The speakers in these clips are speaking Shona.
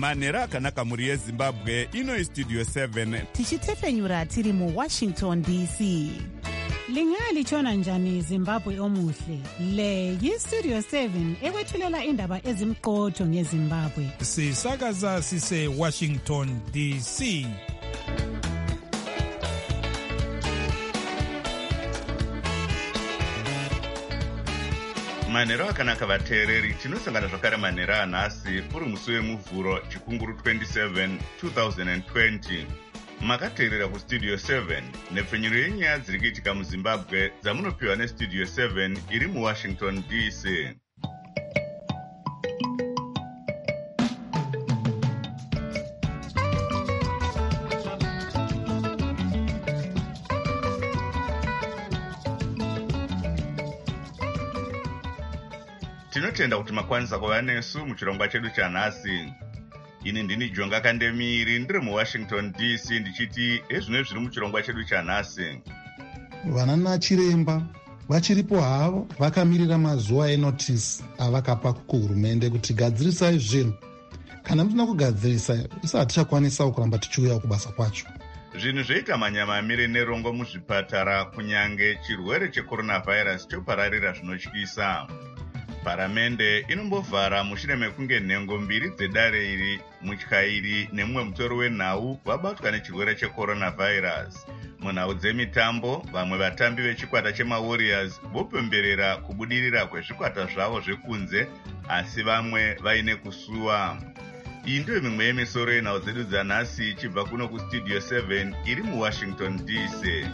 manhero akanaka mhuri yezimbabwe. Ino Studio 7 tichitefenyura tiri muWashington DC. Lingalitshona njani Zimbabwe omuhle? Le yiStudio 7 ekwethulela indaba ezimqotho ngeZimbabwe. Sisakaza sise Washington DC. Manhero akanaka vateereri, tinosangana zvakare manhero anhasi uri musi wemuvhuro chikunguru 27 2020. Makateerera kuStudio 7 nepfenyuro yenyaya dziri kuitika muZimbabwe dzamunopiwa neStudio 7 iri muWashington DC. Tinotenda kuti makwanisa kuva nesu muchirongwa chedu chanhasi. Ini ndini Jonga Kandemiri ndiri muWashington DC ndichiti ezvino zviri muchirongwa chedu chanhasi. Vanana chiremba vachiripo havo vakamirira mazuva enotisi avakapa kuhurumende kuti gadzirisai zvinhu. Kana musina kugadzirisa isa hatichakwanisa kuramba tichiuya kubasa kwacho. Zvinhu zvoita manyamamire nerongo muzvipatara kunyange chirwere checoronavirus chopararira zvinotyisa. Paramende inombovhara mushure mekunge nhengo mbiri dzedare iri, mutyairi nemumwe mutori wenhau vabatwa nechirwere checoronavirus. Munhau dzemitambo, vamwe vatambi vechikwata chemaWarriors vopemberera kubudirira kwezvikwata zvavo zvekunze, asi vamwe vaine kusuwa. Iyi ndiyo mimwe yemisoro yenhau dzedu dzanhasi ichibva kuno kuStudio 7 iri muWashington DC.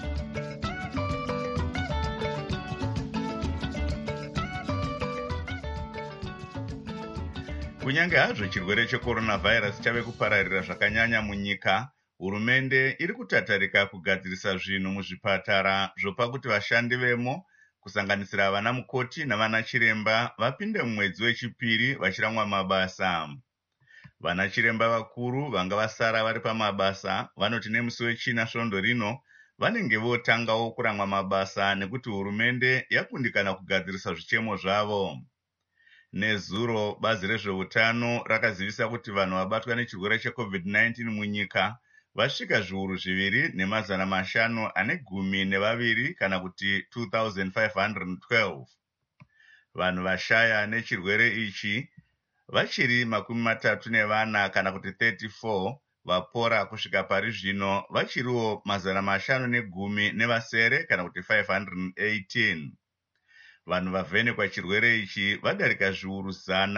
Kunyange hazvo chirwere checoronavirus chave kupararira zvakanyanya munyika, hurumende iri kutatarika kugadzirisa zvinhu muzvipatara zvopa kuti vashandi vemo, kusanganisira vana mukoti navana chiremba, vapinde mumwedzi wechipiri vachiramwa mabasa. Vana chiremba vakuru vanga vasara vari pamabasa vanoti nemusi wechina svondo rino vanenge votangawo kuramwa mabasa nekuti hurumende yakundikana kugadzirisa zvichemo zvavo. Nezuro bazi rezveutano rakazivisa kuti vanhu vabatwa nechirwere cheCovid-19 munyika vasvika zviuru 2,512 kana kuti 2,512. Vanhu vashaya nechirwere ichi vachiri 34 kana kuti 34, vapora kusvika pari zvino vachiriwo 510 nevasere kana kuti 518. Vanhu vavhenekwa chirwere ichi vadarika zviuru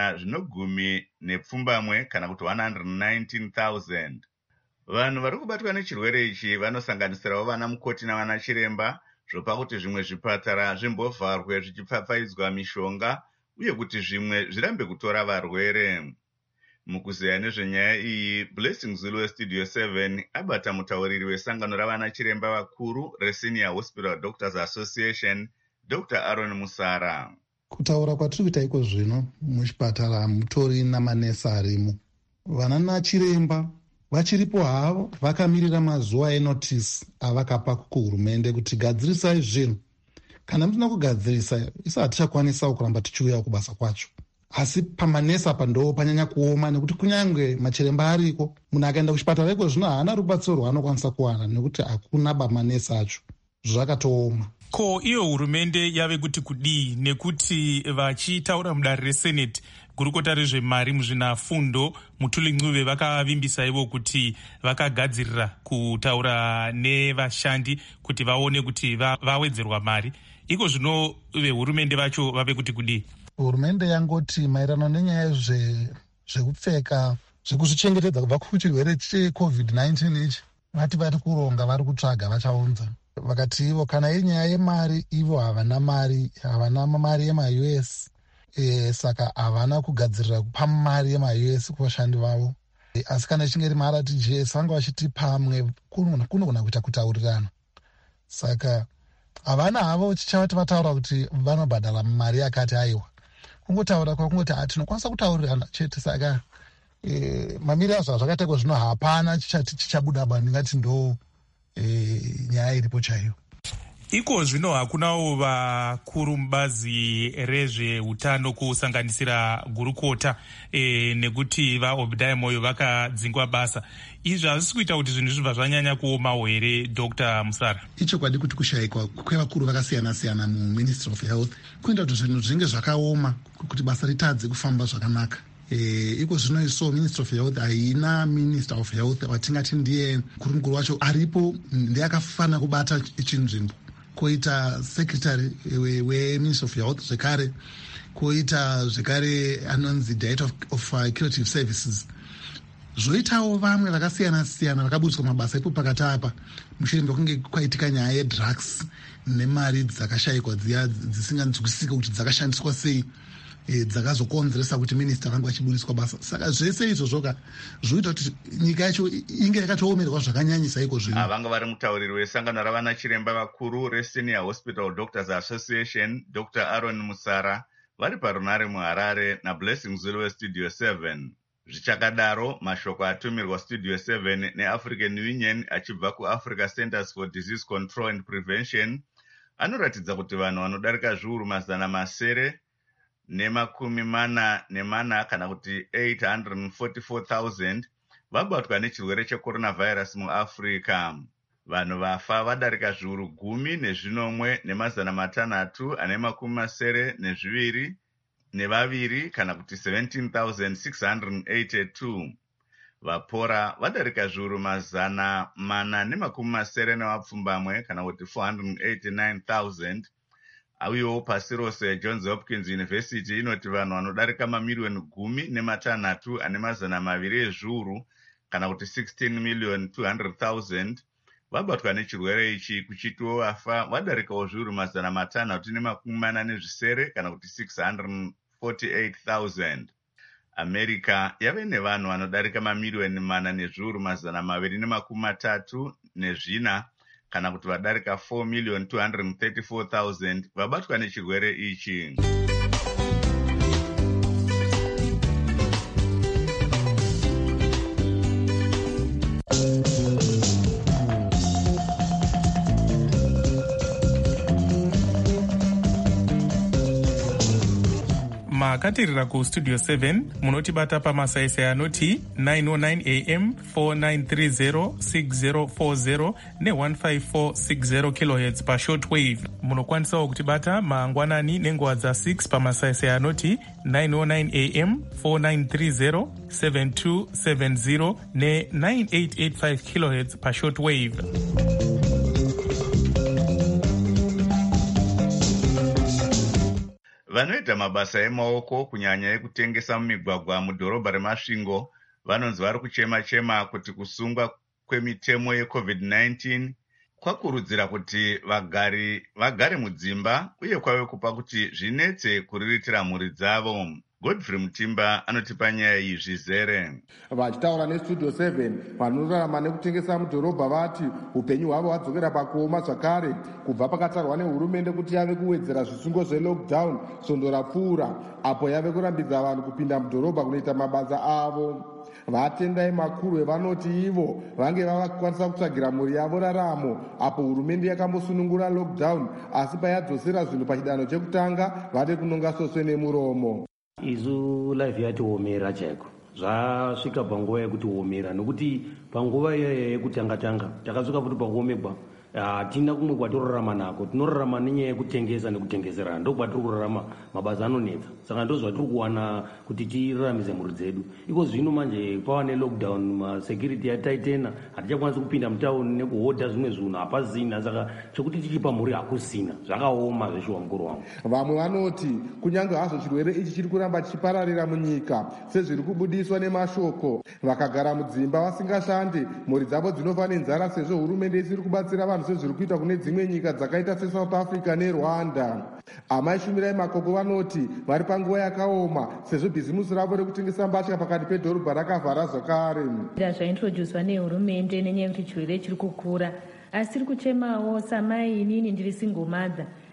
110 kana kuti 119,000. Vanhu vari kubatwa nechirwere ichi vanosanganisirawo vana mukoti navana chiremba, zvopa kuti zvimwe zvipatara zvimbovharwe zvichipfapfaidzwa mishonga uye kuti zvimwe zvirambe kutora varwere. Mukuzeya nezvenyaya iyi, Blessing Zulu weStudio 7 abata mutauriri wesangano ravana chiremba vakuru reSenior Hospital Doctors Association, Dr. Aaron Musara. Kutaura kwatiri kuita iko zvino muchipatara mutori namanesi arimo. Vanana chiremba vachiripo havo vakamirira mazuva enotisi avakapa kuhurumende kuti gadzirisai zvinhu. Kana musina kugadzirisa isa hatichakwanisa kuramba tichiuya kubasa kwacho. Asi pamanesi apa ndo panyanya kuoma nekuti kunyange machiremba ariko, munhu akaenda kuchipatara iko zvino haana rubatsiro rwaanokwanisa kuwana nekuti hakuna bamanesi acho. Zvakatooma. Ko iyo hurumende yave kuti kudii nekuti vachitaura mudare reSenate gurukota rezvemari muzvinafundo Mutuli Ncube vakavimbisa ivo kuti vakagadzirira kutaura nevashandi kuti vaone kuti vawedzerwa mari. Iko zvino vehurumende vacho vave kuti kudii? Hurumende yangoti maererano nenyaya zvekupfeka zvekuzvichengetedza kubva kuchirwere cheCovid-19 ichi, vati vari kuronga, vari kutsvaga, vachaunza. Vakati ivo kana iri nyaya yemari, ivo havana mari yema-US, saka havana kugadzirira kupa mari yema-US kuvashandi vavo. Asi kana ichinge iri mari RTGS vanga vachiti pamwe kunogona kuita kutaurirana. Saka havana havo chichavati vataura kuti vanobhadhala mari yakati aiwa. Kungotaura kwakungoti tinokwanisa kutaurirana chete. Saka mamiri azvo zvakaiteko zvino hapana chichabuda ndingati ndo nyaya iripo chaiyo. iko zvino hakunawo vakuru mubazi rezveutano kusanganisira gurukota nekuti vaobhidhai moyo vakadzingwa basa. Izvi hazvisi kuita kuti zvinhu zvibva zvanyanya kuomawo here, Dr. Musara? Ichokwadi kuti kushayikwa kwevakuru vakasiyana-siyana muministry of health kuenda kuti zvinhu zvinge zvakaoma kuti basa ritadze kufamba zvakanaka. Iko zvino iso ministry of health haina minister of health watingati ndiye mukuru wacho aripo, ndiye akafanira kubata ichinzvimbo. Koita secretary weministry of health zvekare, koita zvekare anonzi director of curative services, zvoitawo vamwe vakasiyana-siyana vakaburiswa mabasa ipo pakati apa mushure mekunge kwaitika nyaya yedrugs nemari dzakashayikwa dziya dzisinganzwisisika kuti dzakashandiswa sei, dzakazokonzeresa kuti minista vange vachiburiswa basa. Saka zvese izvozvoka zvoita kuti nyika yacho inge yakatoomerwa zvakanyanyisa iko zvino. Vanga vari mutauriri wesangano ravana chiremba vakuru reSenior Hospital Doctors Association, Dr. Aaron Musara, vari parunare muHarare naBlessing Zulu weStudio 7. Zvichakadaro, mashoko atumirwa Studio 7 neAfrican Union achibva kuAfrica Centers for Disease Control and Prevention anoratidza kuti vanhu vanodarika zviuru 944 kana kuti 844,000 vabatwa nechirwere checoronavirus muAfrica. Vanhu vafa vadarika zviuru 10,672 kana kuti 17,682. Vapora vadarika zviuru 480 kana kuti 489,000. Uyewo pasi rose Johns Hopkins University inoti vanhu vanodarika mamiliyoni 10,200 ezviuru kana kuti 16,200,000 vabatwa nechirwere ichi, kuchitiwo vafa vadarikawo zviuru 640 kana kuti 648,000. America yave nevanhu vanodarika mamiliyoni 4,234 kana kuti vadarika 4,234,000 vabatwa nechirwere ichi. makatirira kustudio 7 munotibata pamasaisai anoti 909 am 4930 6040 ne15460 kHz pashortwave. Munokwanisawo kutibata mangwanani nenguva dza6 pamasaisai anoti 909 am 4930 7270 ne9885 kHz pashortwave. Vanoita mabasa emaoko kunyanya ekutengesa mumigwagwa mudhorobha reMasvingo vanonzi vari kuchema-chema kuti kusungwa kwemitemo yeCovid-19 kwakurudzira kuti vagare mudzimba uye kwave kupa kuti zvinetse kuriritira mhuri dzavo. Godfrey Mutimba anotipa nyaya iyi zvizere. Vachitaura neStudio 7 vanorarama nekutengesa mudhorobha vati upenyu hwavo hwadzokera pakuoma zvakare kubva pakatarwa nehurumende kuti yave kuwedzera zvisungo zvelockdown svondo rapfuura apo yave kurambidza vanhu kupinda mudhorobha kunoita mabasa avo. Vatendai makuru evanoti ivo vange vava kukwanisa kutsvagira mhuri yavo raramo apo hurumende yakambosunungura lockdown asi payadzosera zvinhu pachidanho chekutanga vade kunonga soswe nemuromo. Izu live yatiomera chaiko zvasvika panguva yekuti omera nokuti panguva iyoyo yekutanga takasvika kuti pakuomegwa hatina kumwe kwatorarama nako, tinorarama nenyaya yekutengesa nekutengeserana, ndo kwatiri kurarama, mabasa anonetsa. Saka ndo zvatiri kuwana kuti tiraramise mhuri dzedu. Iko zvino manje pava nelockdown, masecurity yataitena, hatichakwanisi kupinda mutauni nekuhodha zvimwe zvinhu hapasina, saka chokuti tichipa mhuri hakusina, zvakaoma zveshuwa mukuru wangu. Vamwe vanoti kunyange hazvo chirwere ichi chiri kuramba chichipararira munyika sezviri kubudiswa nemashoko, vakagara mudzimba vasingashande mhuri dzavo dzinofa nenzara sezvo hurumende isiri kubatsira vanhu sezviri kuita kune dzimwe nyika dzakaita seSouth Africa neRwanda. Amai Shumirai Makoko vanoti vari panguva yakaoma sezvo bhizimusi ravo rekutengesa mbatya pakati pedhorobha rakavhara zvakare. Zvaintroducwa nehurumende nenyaya yekuti chirwere chiri kukura, asi tiri kuchemawo samai inini ndiri singomadza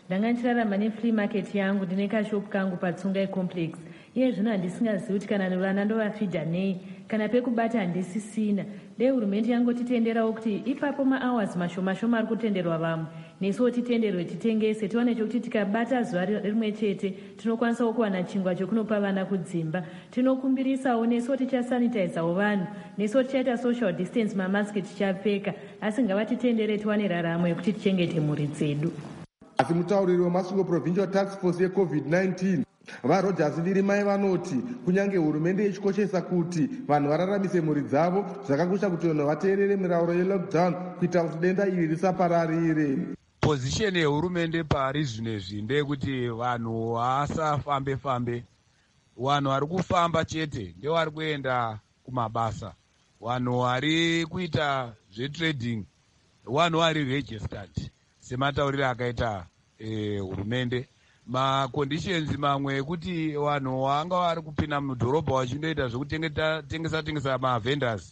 ndanga ndichirarama nefree market yangu ndine kashopu kangu patsungai complex. Iye zvino handisingazivi kuti kana nevana ndovafidha nei, kana pekubata handisisina. Dei hurumende yangotitenderawo kuti ipapo mahours mashoma ari kutenderwa vamwe nesuwo titenderwe titengese, tione chokuti tikabata zuva rimwe chete tinokwanisawo kuwana chingwa chokunopa vana kudzimba. Tinokumbirisawo nesuwo tichasanitizawo vanhu, nesuwo tichaita social distance, mamaski tichapfeka, asi ngavatitendere tiwane raramo yekuti tichengete mhuri dzedu. Asi mutauriri weMasvingo Provincial Task Force yeCovid-19 vaRogers Virimai vanoti kunyange hurumende ichikoshesa kuti vanhu vararamise mhuri dzavo, zvakakosha kuti vanhu vateerere mirayiro yelockdown kuita kuti denda iri risapararire. Pozisheni yehurumende pari zvinezvi ndeyekuti vanhu vasafambe-fambe. Vanhu vari kufamba chete ndevari kuenda kumabasa. Vanhu vari kuita zvetrading, vanhu vari registered sematauriro akaita hurumende. Maconditions mamwe ekuti vanhu vanga vari kupinda mudhorobha vachindoita zvekutengesa mavendors,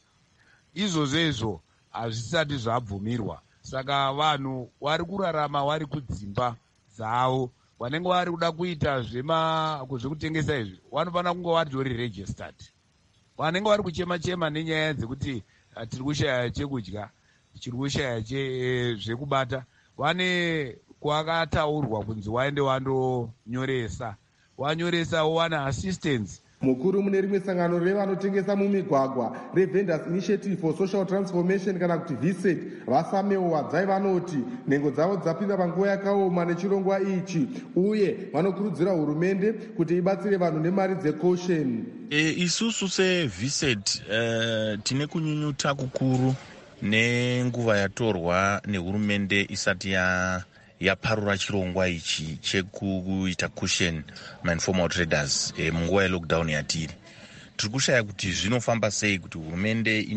izvozvo hazvisati zvabvumirwa. Saka vanhu vari kurarama vari kudzimba dzavo, vanenge vari kuda kuita zvekutengesa izvi vanofanira kunge vatori registered. Vanenge vari kuchema nenyaya dzekuti tiri kushaya chekudya, tiri kushaya zvekubata, vane kwakataurwa kunzi waende wandonyoresa, wanyoresa wowana assistance. Mukuru mune rimwe sangano revanotengesa mumigwagwa reVendors Initiative for Social Transformation kana kuti VSET, Vasamewo Wadzai vanoti nhengo dzavo dzapinda panguva yakaoma nechirongwa ichi, uye vanokurudzira hurumende kuti ibatsire vanhu nemari dzecaution. Isusu seVSET tine kunyunyuta kukuru nenguva yatorwa nehurumende isati yaparura chirongwa ichi chekuita caution ma-informal traders munguva yelockdown yatiri. Tiri kushaya kuti zvinofamba sei kuti hurumende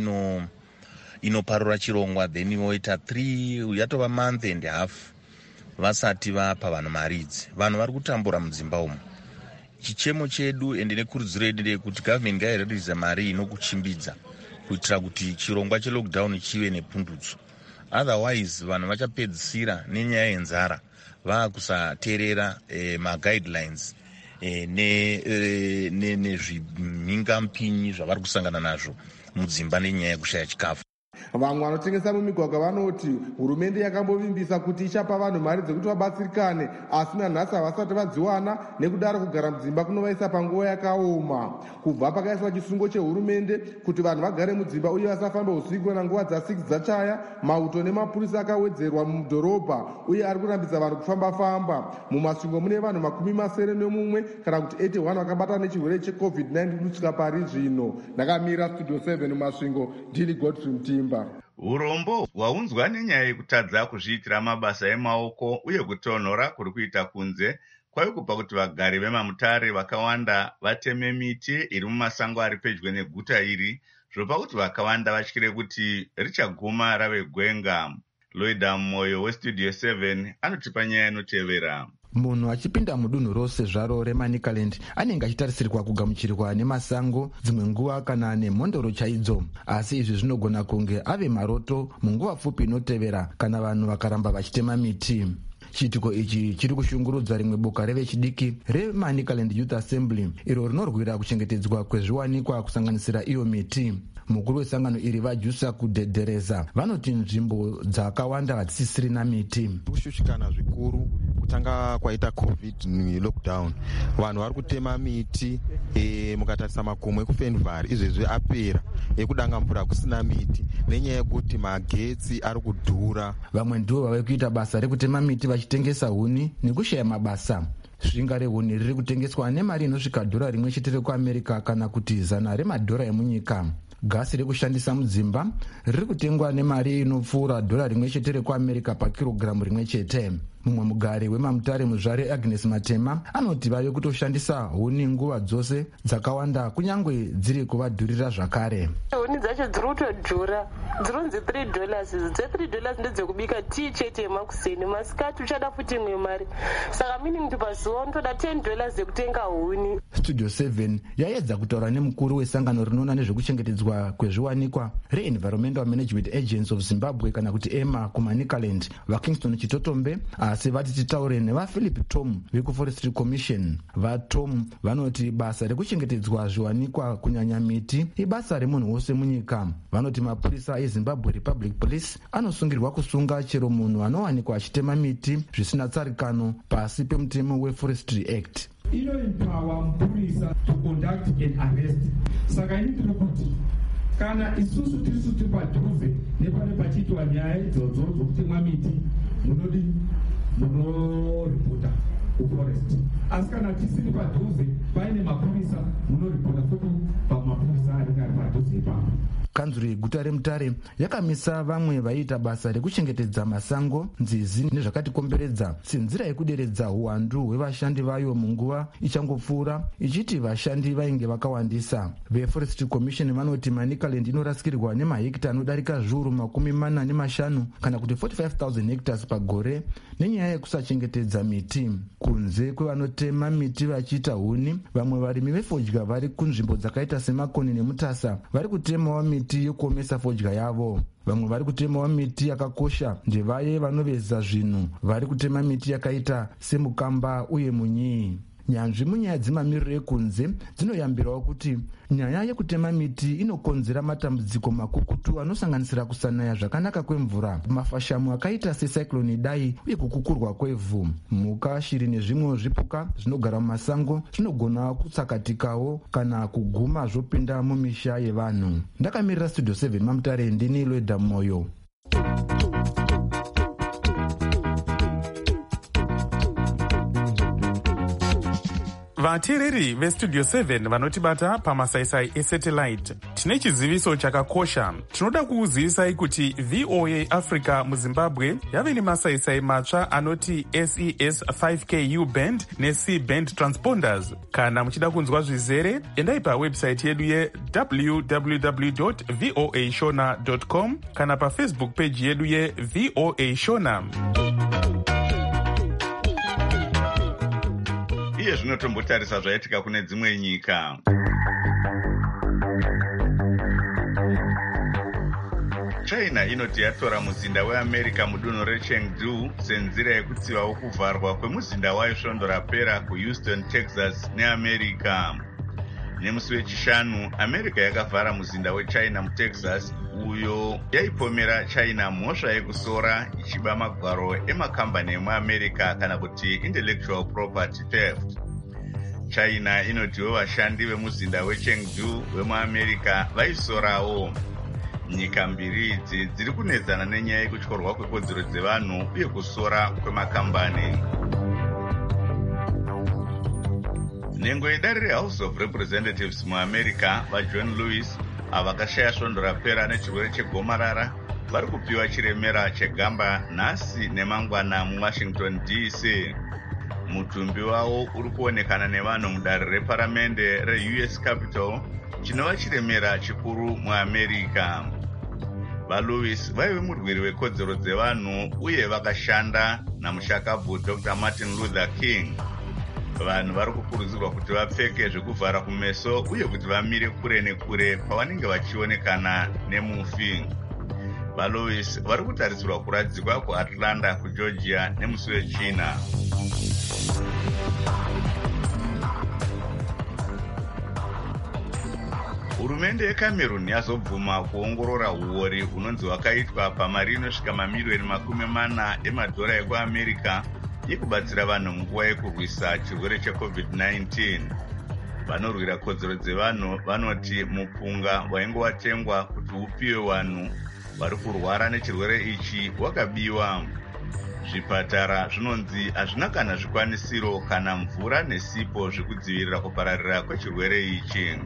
inoparura chirongwa then voita yatova month and half vasati vapa vanhu mari idzi. Vanhu vari kutambura mudzimba umu. Chichemo chedu ende nekurudziro yedu ndeyekuti government ngairerese mari inokuchimbidza kuitira kuti chirongwa chelockdown chive nepundutso. Otherwise vanhu vachapedzisira nenyaya yenzara vakusateerera maguidelines nezvimhingampinyi zvavari kusangana nazvo mudzimba nenyaya yekushaya chikafu. Vamwe vanotengesa mumigwagwa vanoti hurumende yakambovimbisa kuti ichapa vanhu mari dzekuti vabatsirikane, asi nanhasi havasati vadziwana, nekudaro kugara mudzimba kunovaisa panguva yakaoma. Kubva pakaiswa chisungo chehurumende kuti vanhu vagare mudzimba uye vasafamba usiku kana nguva dza6 dzachaya, mauto nemapurisa akawedzerwa mudhorobha uye ari kurambidza vanhu kufamba-famba. Mumasvingo mune vanhu 71 kana kuti 81 vakabatana nechirwere cheCovid-19 kusvika pari zvino. Ndakamira Studio 7 mumasvingo, ndini Godfrey Mtimba. Urombo hwaunzwa nenyaya yekutadza kuzviitira mabasa emaoko uye kutonhora kuri kuita kunze kwave kupa kuti vagari vemamutare vakawanda vateme miti iri mumasango ari pedyo neguta iri, zvopa kuti vakawanda vatyire kuti richaguma rave gwenga. Loida Moyo weStudio 7 anotipa nyaya inotevera. Munhu achipinda mudunhu rose zvaro reManicaland anenge achitarisirwa kugamuchirwa nemasango, dzimwe nguva kana nemhondoro chaidzo, asi izvi zvinogona kunge ave maroto munguva pfupi inotevera kana vanhu vakaramba vachitema miti. Chiitiko ichi chiri kushungurudza rimwe boka revechidiki reManicaland Youth Assembly iro rinorwira kuchengetedzwa kwezviwanikwa kusanganisira iyo miti. Mukuru wesangano iri vaJusa kudhedhereza vanoti nzvimbo dzakawanda hadzisisirina miti. Kushushikana zvikuru kutanga kwaita covid lockdown, vanhu vari kutema miti mukatarisa makomo ekufenvari izvezvi apera, ekudanga mvura kusina miti nenyaya yekuti magetsi ari kudhura. Vamwe ndivo vave kuita basa rekutema miti vachitengesa huni nekushaya mabasa. Zvinga rehuni riri kutengeswa nemari inosvika $1 rekuAmerica kana kuti $100 emunyika. Gasi rekushandisa mudzimba riri kutengwa nemari inopfuura $1 rekuAmerica pakirogiramu rimwe chete. Mumwe mugari wemamutare muzvare Agnes Matema anoti vave kutoshandisa huni nguva dzose dzakawanda kunyangwe dziri kuvadhurira zvakare. Huni dzacho dziri kutodhura, dzironzi $3. $3 ndedzekubika tii chete yemakuseni, masikati uchada futi imwe mari. Saka meaning kuti pazuva unotoda $10 dzekutenga huni. Studio 7 yaedza kutaura nemukuru wesangano rinoona nezvekuchengetedzwa kwezviwanikwa reEnvironmental Management Agents of Zimbabwe kana kuti EMA kuManicaland, vaKingston Chitotombe, asi asi vati titaure nevaphilip tom vekuforestry commission. vatom vanoti basa rekuchengetedzwa zviwanikwa kunyanya miti ibasa remunhu wose munyika. vanoti mapurisa ezimbabwe republic police anosungirwa kusunga chero munhu anowanikwa achitema miti zvisina tsarikano pasi pemutemo weforestry act. inoempower mupurisa to conduct an arrest. saka ini tiri kuti kana isusu tirisu tiri padhuze nepane pachiitwa nyaya idzodzo dzokutemwa miti munoripota kuforest, asi kana tisiri padhuze paine mapurisa munoripota futi pamapurisa anenge ari padhuze ipapo. kanzuro yeguta remutare yakamisa vamwe vaiita basa rekuchengetedza masango, nzizi nezvakatikomberedza senzira yekuderedza uwandu hwevashandi vayo munguva ichangopfuura, ichiti vashandi vainge vakawandisa. veforestry commission vanoti manicaland inorasikirwa nemahekita anodarika zviuru 45 kana kuti 45,000 hectares pagore nenyaya yekusachengetedza miti. kunze kwevanotema miti vachiita huni, vamwe varimi vefodya vari kunzvimbo dzakaita semakoni nemutasa vari kutemawo miti yokuomesa fodya yavo. vamwe vari kutemawo miti yakakosha ndevaye vanoveza zvinhu vari kutema miti yakaita semukamba uye munyii. nyanzvi munyaya dzemamiriro ekunze dzinoyambirawo kuti nyaya yekutema miti inokonzera matambudziko makukutu anosanganisira kusanaya zvakanaka kwemvura, mafashamu akaita secyclone Idai uye kukukurwa kwevhu. mhuka, shiri nezvimwe zvipuka zvinogara mumasango zvinogona kutsakatikawo kana kuguma zvopinda mumisha yevanhu. ndakamirira studio 7 mamutare, ndini Lweda Moyo. vateereri vestudio 7 vanotibata pamasaisai esatellite, tine chiziviso chakakosha. tinoda kukuzivisai kuti VOA Africa muzimbabwe yave nemasaisai matsva anoti SES 5Ku band neC band transponders. kana muchida kunzwa zvizere, endai pawebsite yedu ye www.voashona.com kana pafacebook page yedu yeVOA Shona. iye zvino tombotarisa zvaitika kune dzimwe nyika. china inoti yatora muzinda weamerica mudunhu rechengdu senzira yekutsivawo kuvharwa kwemuzinda wayo svondo rapera kuhouston, Texas neamerica. nemusi wechishanu, america yakavhara muzinda wechina mutexas uyo yaipomera china mhosva yekusora ichiba magwaro emakambani emuamerica kana kuti intellectual property theft. china inotiwo vashandi vemuzinda wechengdu wemuamerica vaisorawo. nyika mbiri idzi dziri kunetsana nenyaya yekutyorwa kwekodzero dzevanhu uye kusora kwemakambani. nhengo yedare rehouse of representatives muamerica vajohn lewis avakashaya svondo rapera nechirwere chegomarara vari kupiwa chiremera chegamba nhasi nemangwana muwashington DC. mutumbi wavo uri kuonekana nevanhu mudare reparamende reUS Capitol, chinova chiremera chikuru muamerica. valewis vaive murwiri wekodzero dzevanhu uye vakashanda namushakabvu Dr. Martin Luther King. vanhu vari kukurudzirwa kuti vapfeke zvekuvhara kumeso uye kuti vamire kure nekure pavanenge vachionekana nemufi. valewis vari kutarisirwa kuradzikwa kuAtlanta kuGeorgia nemusi wechina. hurumende yecameroon yazobvuma kuongorora uori hunonzi hwakaitwa pamari inosvika mamiliyoni 40 emadhora ekuamerica yekubatsira vanhu munguva yekurwisa chirwere cheCovid-19. vanorwira kodzero dzevanhu vanoti mupunga wainge watengwa kuti upiwe vanhu vari kurwara nechirwere ichi wakabiwa. zvipatara zvinonzi hazvina kana zvikwanisiro kana mvura nesipo zvekudzivirira kupararira kwechirwere ichi.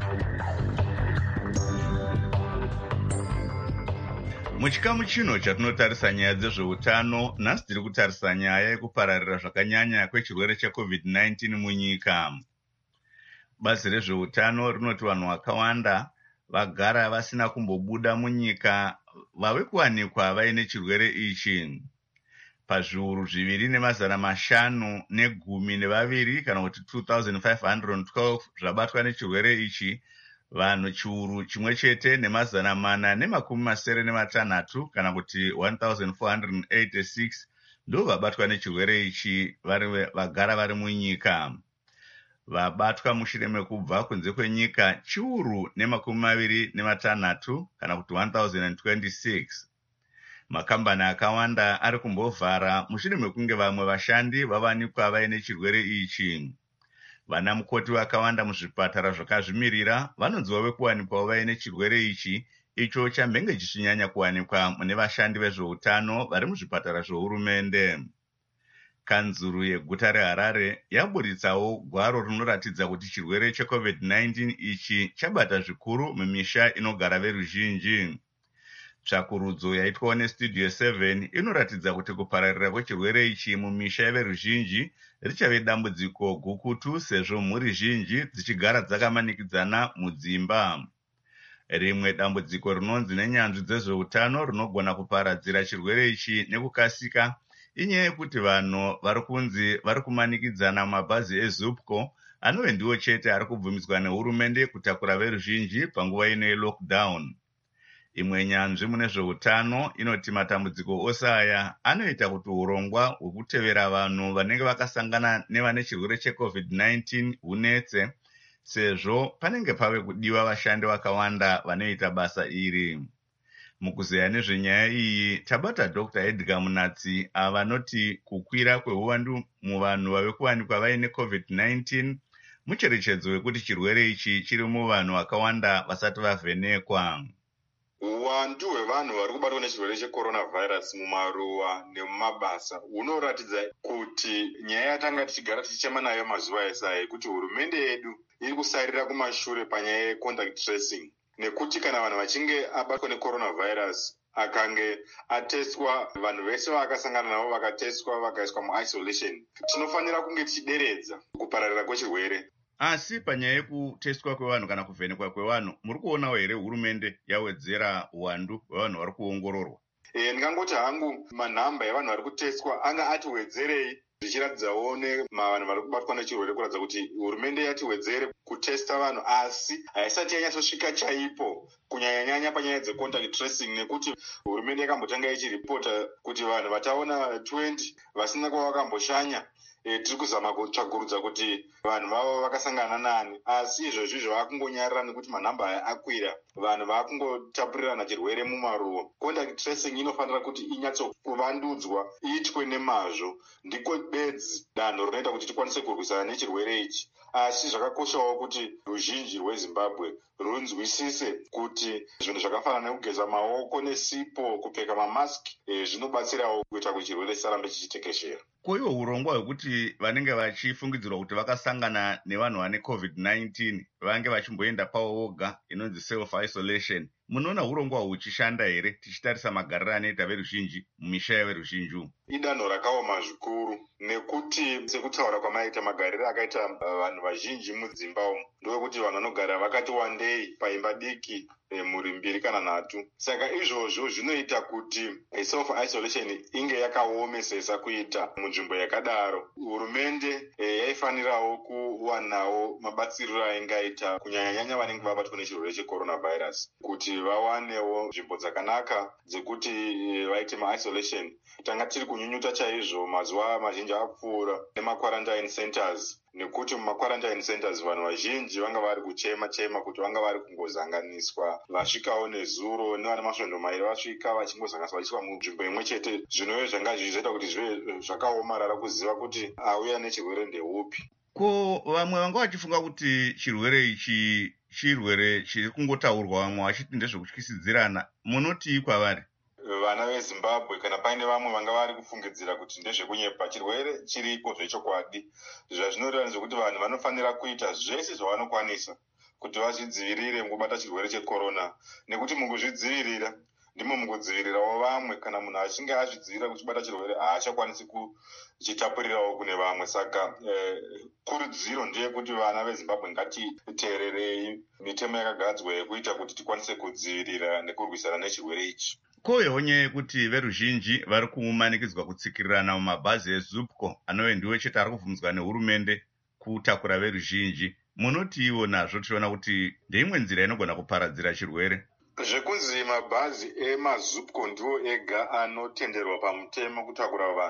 muchikamu chino chatinotarisa nyaya dzezveutano, nhasi tiri kutarisa nyaya yekupararira zvakanyanya kwechirwere cheCovid-19 munyika. bazi rezveutano rinoti vanhu vakawanda vagara vasina kumbobuda munyika vave kuwanikwa vaine chirwere ichi. pazviuru 2,512 kana kuti 2,512 zvabatwa nechirwere ichi, vanhu chiuru chimwe chete ne496 kana kuti 1,486 ndo vabatwa nechirwere ichi vagara vari munyika. Vabatwa mushure mekubva kunze kwenyika chiuru ne26 kana kuti 1026. Makambani akawanda ari kumbovhara mushure mekunge vamwe vashandi vavanikwa vaine chirwere ichi. Vana mukoti vakawanda muzvipatara zvakazvimirira vanonziwa kuwanikwa vaine chirwere ichi, icho chamhenge chichinyanya kuwanikwa mune vashandi vezveutano vari muzvipatara zvehurumende. Kanzuru yeguta reHarare yaburitsawo gwaro rinoratidza kuti chirwere cheCovid-19 ichi chabata zvikuru mumisha inogara veruzhinji. Tsvakurudzo yaitwawo neStudio 7 inoratidza kuti kupararira kwechirwere ichi mumisha yeveruzhinji richave dambudziko gukutu sezvo mhuri zhinji dzichigara dzakamanikidzana mudzimba. Rimwe dambudziko rinonzi nenyanzvi dzezveutano rinogona kuparadzira chirwere ichi nekukasika inyaya yekuti vanhu vari kunzi vari kumanikidzana mumabhazi eZupco anove ndiwo chete ari kubvumidzwa nehurumende kutakura veruzhinji panguva ino yelockdown. Imwe nyanzvi mune zveutano inoti matambudziko ose aya anoita kuti urongwa hwekutevera vanhu vanenge vakasangana nevane chirwere cheCovid-19 hunetse, sezvo panenge pave kudiwa vashandi vakawanda vanoita basa iri. Mukuzeya nezvenyaya iyi tabata Dr. Edgar Munatsi avanoti kukwira kweuwandu muvanhu vave kuwanikwa vaine COVID-19 mucherechedzo wekuti chirwere ichi chiri muvanhu vakawanda vasati vavhenekwa. Uwandu hwevanhu vari kubatwa nechirwere checoronavirus mumaruwa nemumabasa hunoratidza kuti nyaya yatanga tichigara tichichema nayo mazuva ese aya kuti hurumende yedu iri kusarira kumashure panyaya yecontact tracing, nekuti kana vanhu vachinge abatwa necoronavirus akange atestwa, vanhu vese vakasangana navo vakatestwa vakaiswa muisolation, tinofanira kunge tichideredza kupararira kwechirwere. Asi panyaya yekutestwa kwevanhu kana kuvhenekwa kwevanhu, muri kuonawo here hurumende yawedzera uwandu hwevanhu vari kuongororwa? Ndingangoti hangu manhamba evanhu vari kutestwa anga atiwedzerei, zvichiratidzawo nevanhu vari kubatwa nechirwere kuratidza kuti hurumende yatiwedzere kutesta vanhu, asi haisati yanyatsosvika chaipo kunyanyanyanya panyaya dzecontact tracing, nekuti hurumende yakambotanga ichiripota kuti vanhu vataona 20 vasina kwavakamboshanya tiri kuzama kutsvagurudza kuti vanhu vavo vakasangana nani, asi izvozvi zvavakungonyarira nekuti manhamba aya akwira, vanhu vakungotapurirana chirwere mumaruwa. Contact tracing inofanira kuti inyatsokuvandudzwa, iitwe nemazvo, ndiko bedzi danho rinoita kuti tikwanise kurwisana nechirwere ichi. Asi zvakakoshawo kuti ruzhinji rweZimbabwe runzwisise kuti zvinhu zvakafanana nekugeza maoko nesipo, kupfeka mamaski zvinobatsirawo kuita kuti chirwere chisarambe chichitekeshera. Koiwo urongwa hwekuti vanenge vachifungidzirwa kuti vakasangana nevanhu vane COVID-19 vange vachimboenda pavo voga, inonzi self-isolation, munoona urongwa huchishanda here tichitarisa magariro anoita veruzhinji mumisha yeveruzhinji? Idanho rakaoma zvikuru, nekuti sekutaura kwamaita magariro akaita vanhu vazhinji mudzimba umu ndokuti vanhu vanogara vakati wandei paimba diki, mhuri 2 kana 3. Saka izvozvo zvinoita kuti self-isolation inge yakaomesesa kuita munzvimbo yakadaro. Hurumende yaifanirawo kuwanawo mabatsiriro aingaita kunyanyanyanya vanenge vabatwa nechirwere checoronavirus, kuti vawanewo nzvimbo dzakanaka dzekuti vaite maisolation. Tanga tiri kunyunyuta chaizvo mazuva mazhinji apfuura nemakwarantine centers, nekuti mumakwarantine centers vanhu vazhinji vanga vari kuchema kuti vanga vari kungozanganiswa, vasvikawo nezuro nevane masvondo mairi vasvika vachingozanganiswa vachiiswa munzvimbo imwe chete, zvinove zvanga zvichizoita kuti zvive zvakaomarara kuziva kuti auya nechirwere ndeupi. Ko vamwe vanga vachifunga kuti chirwere ichi chirwere chiri kungotaurwa, vamwe vachiti ndezvekutyisidzirana, munoti kwavari? Vana veZimbabwe kana paine vamwe vanga vari kufungidzira kuti ndezvekunyepa, chirwere chiriko zvechokwadi. Zvazvinoreva ndezvekuti vanhu vanofanira kuita zvese zvavanokwanisa kuti vazvidzivirire mukubata chirwere checorona, nekuti mukuzvidzivirira ndimo mukudzivirirawo vamwe. Kana munhu achinge azvidzivirira kuchibata chirwere haachakwanisi kuchitapurirawo kune vamwe. Saka kurudziro ndeyekuti vana veZimbabwe ngatiteererei mitemo yakagadzwa yekuita kuti tikwanise kudzivirira nekurwisana nechirwere ichi. Koyewo nyaya yekuti veruzhinji vari kumanikidzwa kutsikirirana mumabhazi eZupco anove ndiwo chete ari kubvumidzwa nehurumende kutakura veruzhinji, munoti iwo nazvo tichiona kuti ndeimwe nzira inogona kuparadzira chirwere? Zvekunzi mabhazi emaZupco ndiwo ega anotenderwa pamutemo kutakura vanhu,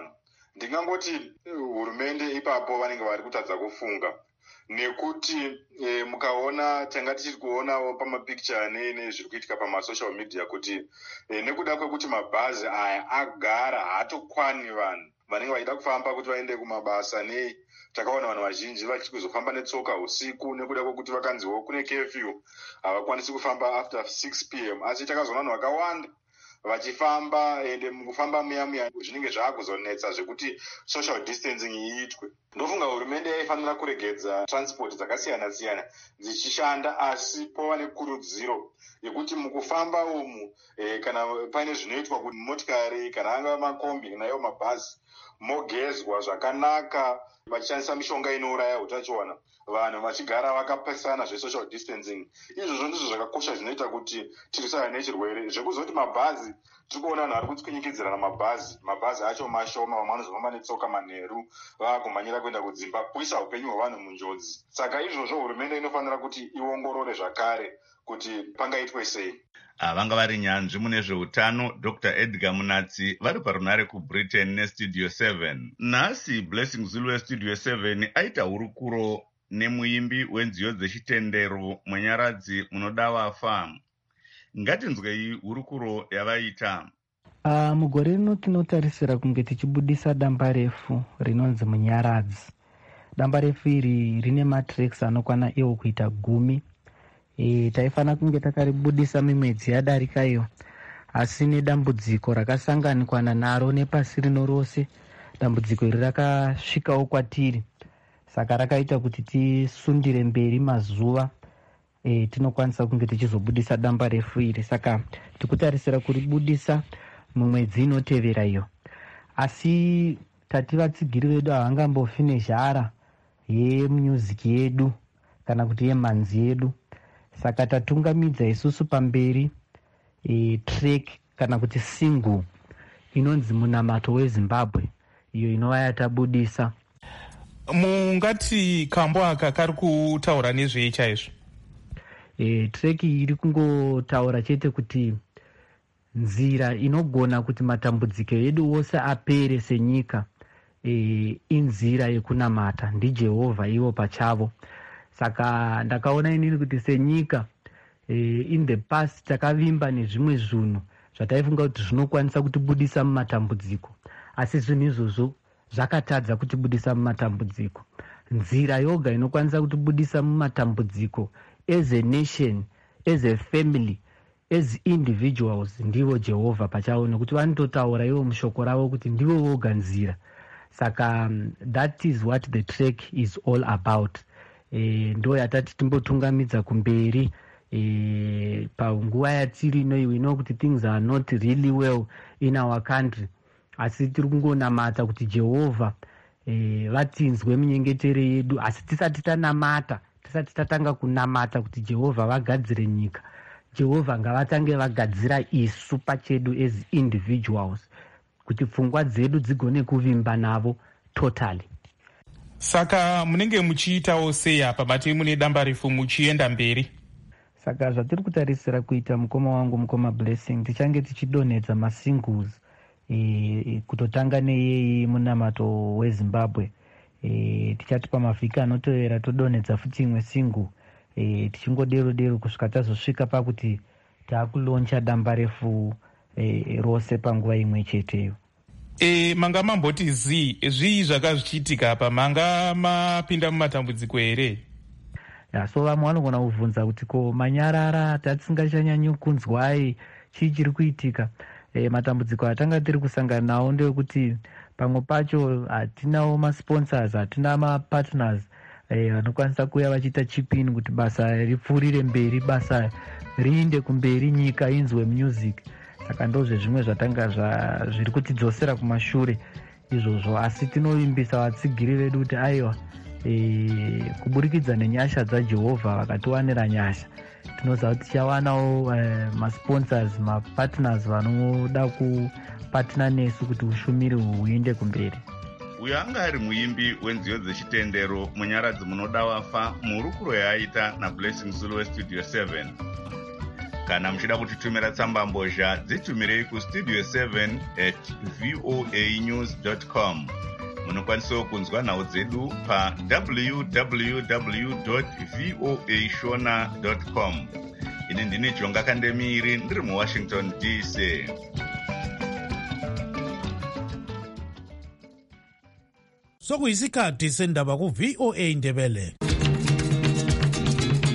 ndingangoti hurumende ipapo vanenge vari kutadza kufunga, nekuti mukaona tanga tichiri kuonawo pamapikicha nezviri kuitika pamasocial media kuti nekuda kwekuti mabhazi aya agara haatokwani vanhu vanenge vachida kufamba kuti vaende kumabasa nei. Takaona vanhu vazhinji vachiri kuzofamba netsoka usiku nekuda kwekuti vakanziwo kune curfew, havakwanisi kufamba after 6 p.m. asi takazoona vanhu vakawanda vachifamba, ende mukufamba muya zvinenge zvaakuzonetsa zvekuti social distancing iitwe. Ndofunga hurumende yaifanira kuregedza transport dzakasiyana-siyana dzichishanda, asi pova nekurudziro yekuti mukufamba umu kana paine zvinoitwa kuti motikari kana angava makombi nayo mabhazi mogezwa zvakanaka, vachishandisa mishonga inouraya utachiona, vanhu vachigara vakapesana zvesocial distancing. Izvozvo ndizvo zvakakosha zvinoita kuti tirwisane nechirwere. Zvekuzoti mabhazi tiri kuona vanhu vari kutsvinyikidzirana mabhazi acho mashoma, vamwe vanozofamba netsoka manheru vakumhanyira kuenda kudzimba, kuisa upenyu hwevanhu munjodzi. Saka izvozvo hurumende inofanira kuti iongorore zvakare kuti pangaitwe sei. Vanga vari nyanzvi mune zveutano Dr. Edgar Munatsi vari parunare kuBritain neStudio 7. Nhasi Blessing Zulu weStudio 7 aita hurukuro nemuimbi wenziyo dzechitendero Munyaradzi munoda wafa. Ngatinzwei hurukuro yavaita. Mugore rino tinotarisira kunge tichibudisa damba refu rinonzi Munyaradzi. Damba refu iri rine matracks anokwana iwo kuita 10. Taifana kunge takaribudisa mimwedzi yadarika iyo, asi nedambudziko rakasanganikwana naro nepasi rino rose, dambudziko iri rakasvikawo kwatiri, saka rakaita kuti tisundire mberi mazuva tinokwanisa kunge tichizobudisa damba refu iri. Saka tikutarisira kuribudisa mumwedzi inotevera iyo, asi tati vatsigiri vedu havangambofi nezhara yemusic yedu kana kuti yemanzi yedu. Saka tatungamidza isusu pamberi track kana kuti single inonzi Munamato weZimbabwe, iyo inova yatabudisa. Mungati kambo aka kari kutaura nezvei chaizvo? Track iri kungotaura chete kuti nzira inogona kuti matambudziko edu ose apere senyika inzira yekunamata ndiJehovha ivo pachavo. Saka ndakaona inini kuti senyika in the past takavimba nezvimwe zvinhu zvataifunga kuti zvinokwanisa kutibudisa mumatambudziko, asi zvinhu izvozvo zvakatadza kutibudisa mumatambudziko. Nzira yoga inokwanisa kutibudisa mumatambudziko as a nation, as a family, as individuals ndivo Jehovha pachavo, nekuti vanototaura ivo mushoko ravo kuti ndivo voga nzira. Saka that is what the track is all about. Ndo yatati timbotungamidza kumberi panguva yatiri ino. We know kuti things are not really well in our country, asi tiri kungonamata kuti Jehovha vatinzwe munyengetere yedu, asi tisati tanamata, tisati tatanga kunamata kuti Jehovha vagadzire nyika, Jehovha ngavatange vagadzira isu pachedu as individuals, kuti pfungwa dzedu dzigone kuvimba navo totally. Saka munenge muchiitawo sei apa bati mune damba refu muchienda mberi? Saka zvatiri kutarisira kuita mukoma wangu mukoma Blessing, tichange tichidonhedza masingles kutotanga neyei Munamato weZimbabwe. Tichati pamavhiki anotevera todonhedza futi imwe single, tichingodero kusvika tazosvika pakuti taakuloncha damba refu rose panguva imwe cheteyo. Manga mamboti zvii zvakazvichitika apa? Manga mapinda mumatambudziko here? So vamwe vanogona kubvunza kuti ko manyarara tatisingachanyanyi kunzwai, chii chiri kuitika? Matambudziko atanga tiri kusangana nawo ndeyekuti pamwe pacho hatinawo masponsors, hatina mapartners vanokwanisa kuuya vachiita chipini kuti basa ripfuurire mberi, basa riinde kumberi, nyika inzwe music. Saka ndozvezvimwe zvatanga zviri kutidzosera kumashure izvozvo, asi tinovimbisa vatsigiri vedu kuti aiwa, kuburikidza nenyasha dzaJehovha vakatiwanira nyasha, tinoziva kuti tichawanawo masponsors, mapartners vanoda kupatna nesu kuti ushumiri huinde kumberi. Uyo anga ari muimbi wenziyo dzechitendero Munyaradzi munoda wafa, muhurukuro yaaita naBlessing Zulu weStudio 7. Kana muchida kutitumira tsambambozha, dzitumirei kustudio 7@voanews.com. Munokwanisawo kunzwa nhau dzedu pa www.voashona.com. Ini ndini Jonga Kandemiri ndiri muWashington DC. Sokuyisikhathi sendaba ku VOA Ndebele.